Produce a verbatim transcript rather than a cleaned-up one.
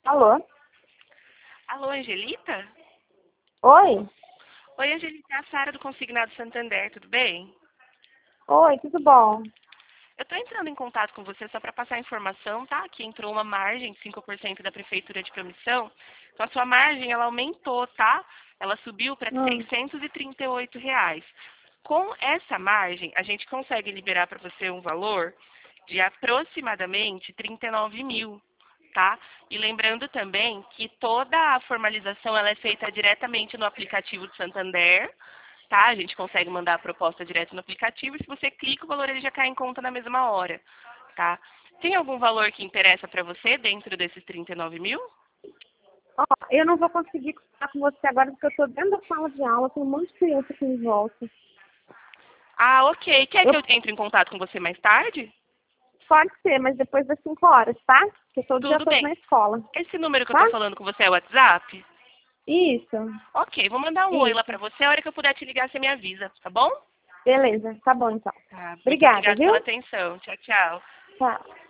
Alô? Alô, Angelita? Oi? Oi, Angelita, é a Sara do Consignado Santander, tudo bem? Oi, tudo bom? Eu estou entrando em contato com você só para passar a informação, tá? Que entrou uma margem de cinco por cento da Prefeitura de Promissão. Então, a sua margem, ela aumentou, tá? Ela subiu para Hum. seiscentos e trinta e oito reais. Com essa margem, a gente consegue liberar para você um valor de aproximadamente trinta e nove mil, tá? E lembrando também que toda a formalização ela é feita diretamente no aplicativo do Santander, tá? A gente consegue mandar a proposta direto no aplicativo e se você clica, o valor ele já cai em conta na mesma hora, tá? Tem algum valor que interessa para você dentro desses trinta e nove mil? Ó, eu não vou conseguir conversar com você agora porque eu estou dentro da sala de aula, tem um monte de criança aqui em volta. Ah, ok. Quer Eu, que eu entre em contato com você mais tarde? pode ser, mas depois das cinco horas, tá? Porque eu estou o dia Tudo todo bem. na escola, Esse número que eu tá? tô falando com você é o WhatsApp? Isso, Ok, vou mandar um oi lá isso. pra você. A hora que eu puder te ligar, você me avisa, tá bom? Beleza, tá bom então. Tá, muito Obrigada, obrigada pela viu? atenção. Tchau, tchau. Tchau.